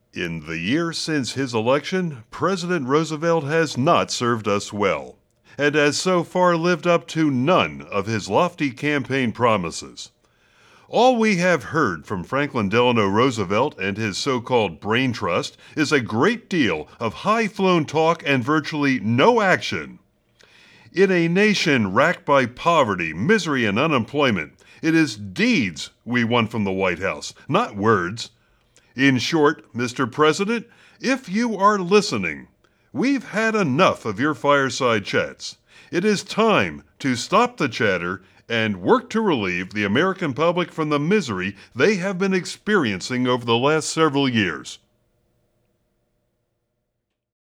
In the year since his election, President Roosevelt has not served us well, and has so far lived up to none of his lofty campaign promises. All we have heard from Franklin Delano Roosevelt and his so-called brain trust is a great deal of high-flown talk and virtually no action. In a nation racked by poverty, misery, and unemployment, it is deeds we want from the White House, not words. In short, Mr. President, if you are listening, we've had enough of your fireside chats. It is time to stop the chatter and work to relieve the American public from the misery they have been experiencing over the last several years.